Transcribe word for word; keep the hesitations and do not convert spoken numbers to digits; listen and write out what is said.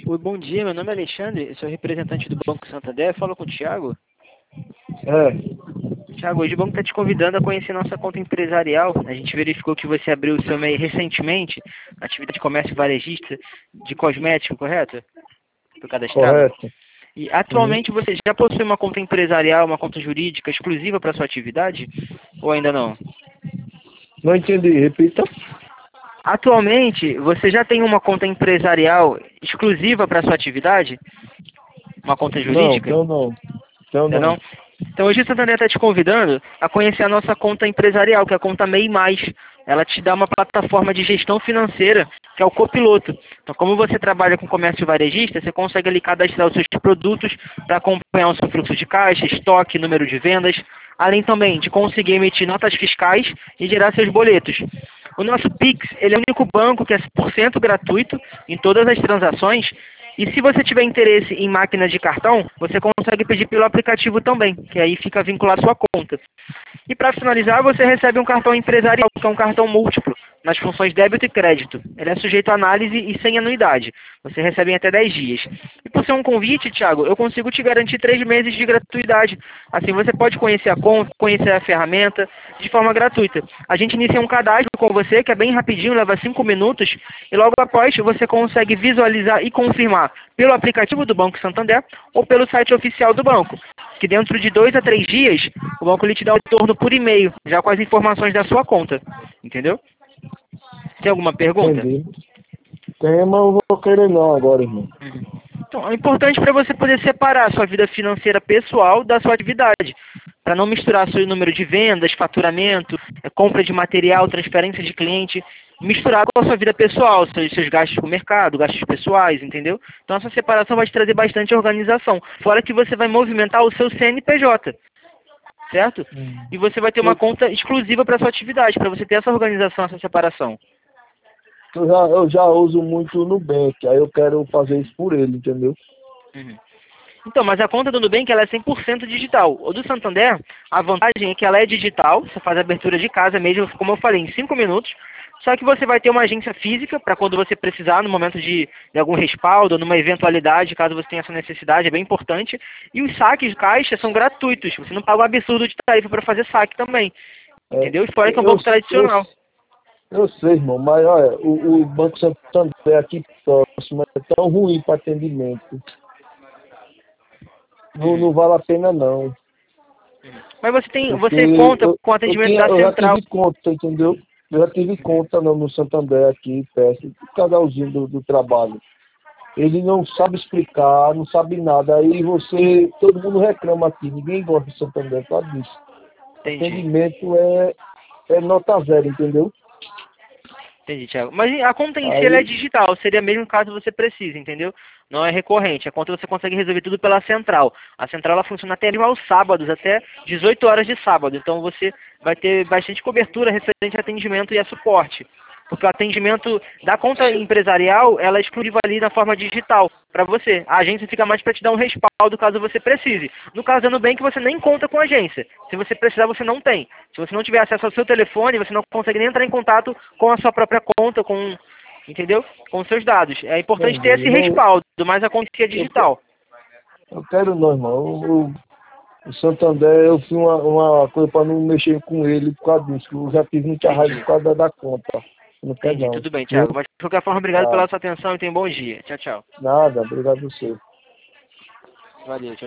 Oi, bom dia, meu nome é Alexandre, eu sou representante do Banco Santander, falo com o Thiago. É, Thiago, hoje o banco está te convidando a conhecer nossa conta empresarial. A gente verificou que você abriu o seu M E I recentemente, atividade de comércio varejista de cosmético, correto? Foi cadastrado. correto. E Sim. atualmente você já possui uma conta empresarial, uma conta jurídica exclusiva para sua atividade? Ou ainda não? Não entendi, repita. Atualmente, você já tem uma conta empresarial exclusiva para sua atividade? Uma conta Não, jurídica? então não. Então Ainda não. não? Então hoje o Santander está te convidando a conhecer a nossa conta empresarial, que é a conta M E I Mais. Ela te dá uma plataforma de gestão financeira, que é o Copiloto. Então, como você trabalha com comércio varejista, você consegue ali cadastrar os seus produtos para acompanhar o seu fluxo de caixa, estoque, número de vendas, além também de conseguir emitir notas fiscais e gerar seus boletos. O nosso Pix, ele é o único banco que é cem por cento gratuito em todas as transações. E se você tiver interesse em máquina de cartão, você consegue pedir pelo aplicativo também, que aí fica vinculado à sua conta. E para finalizar, você recebe um cartão empresarial, que é um cartão múltiplo, nas funções débito e crédito. Ele é sujeito a análise e sem anuidade. Você recebe em até dez dias. E por ser um convite, Thiago, eu consigo te garantir três meses de gratuidade. Assim você pode conhecer a conta, conhecer a ferramenta de forma gratuita. A gente inicia um cadastro com você, que é bem rapidinho, leva cinco minutos, e logo após você consegue visualizar e confirmar pelo aplicativo do Banco Santander ou pelo site oficial do banco, que dentro de dois a três dias o banco lhe te dá o retorno por e-mail, já com as informações da sua conta. Entendeu? Tem alguma pergunta? Entendi. Tem, mas eu vou querer não agora, irmão. Uhum. Então, é importante para você poder separar a sua vida financeira pessoal da sua atividade, para não misturar seu número de vendas, faturamento, eh, compra de material, transferência de cliente, misturar com a sua vida pessoal, seus, seus gastos com o mercado, gastos pessoais, entendeu? Então essa separação vai te trazer bastante organização, fora que você vai movimentar o seu C N P J, certo? Hum. E você vai ter uma Eu, conta exclusiva para sua atividade, para você ter essa organização, essa separação. eu já, eu já uso muito o Nubank, aí eu quero fazer isso por ele, entendeu? Uhum. Então, mas a conta do Nubank ela é cem por cento digital. O do Santander, a vantagem é que ela é digital, você faz a abertura de casa mesmo, como eu falei, em cinco minutos. Só que você vai ter uma agência física para quando você precisar, no momento de, de algum respaldo, numa eventualidade, caso você tenha essa necessidade, é bem importante. E os saques de caixa são gratuitos, você não paga um absurdo de tarifa para fazer saque também. É, Entendeu? E fora que é um eu, banco eu, tradicional. eu sei, irmão, mas olha, o, o Banco Santander aqui próximo é tão ruim para atendimento. Não, Uhum. não vale a pena não. Mas você tem, Porque você conta eu, com o eu, atendimento tinha, da eu já central. tive conta, entendeu? Eu já tive conta no, no Santander aqui, perto, do casalzinho do, do trabalho. Ele não sabe explicar, não sabe nada. Aí você, todo mundo reclama aqui, ninguém gosta do Santander por causa disso. Entendi. Atendimento é, é nota zero, entendeu? Entendi, Thiago. Mas a conta em si ela é Aí, digital, seria mesmo caso você precise, entendeu? Não é recorrente. A conta você consegue resolver tudo pela central. A central ela funciona até mesmo aos sábados, até dezoito horas de sábado. Então você vai ter bastante cobertura referente a atendimento e a suporte. Porque o atendimento da conta empresarial, ela é exclusiva ali na forma digital para você. A agência fica mais para te dar um respaldo caso você precise. No caso da Nubank, você nem conta com a agência. Se você precisar, você não tem. Se você não tiver acesso ao seu telefone, você não consegue nem entrar em contato com a sua própria conta, com, entendeu? Com os seus dados. É importante ter entendi. esse Não, respaldo, mas a conta é eu, que- digital. eu quero não, irmão. O, o Santander, eu fiz uma, uma coisa para não mexer com ele por causa disso. que Eu já tive muita raiva por Entendi. causa da, da conta. Eu não quero Entendi. não. Tudo bem, Viu? Thiago. Mas de qualquer forma, obrigado Tá. pela sua atenção e tenha um bom dia. Tchau, tchau. Nada, obrigado a você. Valeu, tchau.